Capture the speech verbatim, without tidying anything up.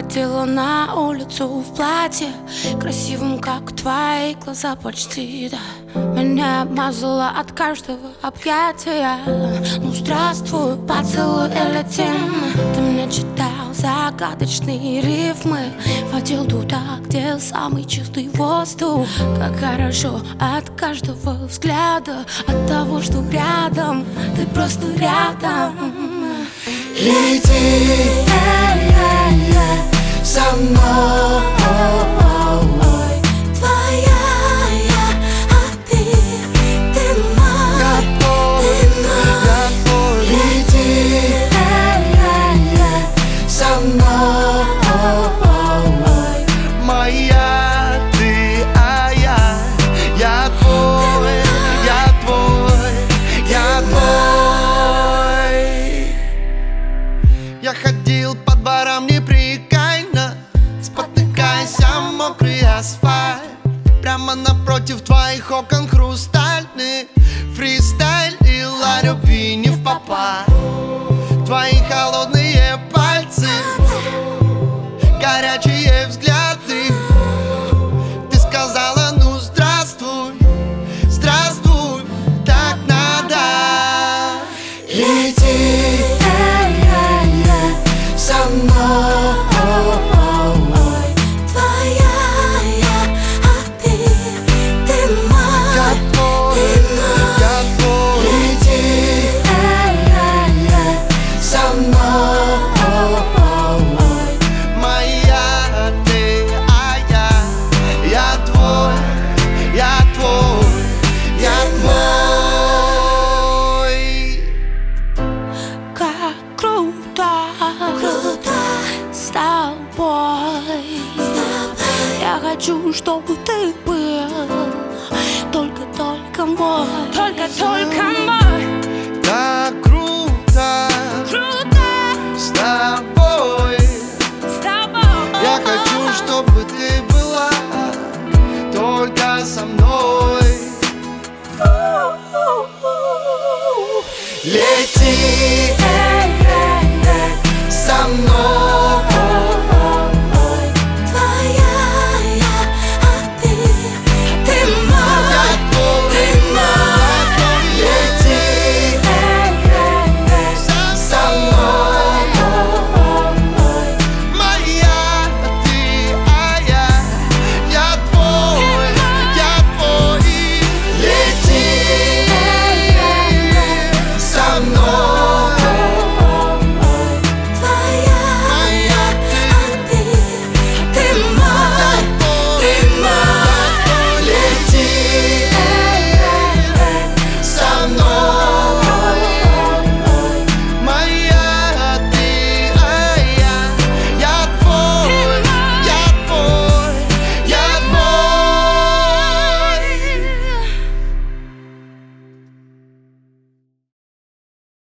выходила на улицу в платье красивым, как твои глаза почти, да. Меня обмазала от каждого объятия. Ну здравствуй, поцелуй или тем. Ты мне читал загадочные рифмы, водил туда, где самый чистый воздух. Как хорошо от каждого взгляда, от того, что рядом, ты просто рядом. Лети со мной, твоя я, а ты, ты мой, я твой, ты мой. я твой. Лети со мной, моя ты, а я, я твой, я твой, я твой. Я ходил по дворам непрекаянно, спотыкаясь о мокрый асфальт. Прямо напротив твоих окон хрустальных фристайлила любви не впопад. Твои холодные пальцы, горячие взгляды. Ты сказала, ну здравствуй, здравствуй, так надо. Лети со мной, Твоя я, а ты, ты мой, я твой, ты мой. я твой. Лети со мной, моя ты, а я, я твой, я твой, я твой. Как круто, Круто с тобой. Я хочу, чтобы ты был только-только мой, только-только мой. Так круто Круто с тобой. с тобой. Я хочу, чтобы ты была только со мной. Лети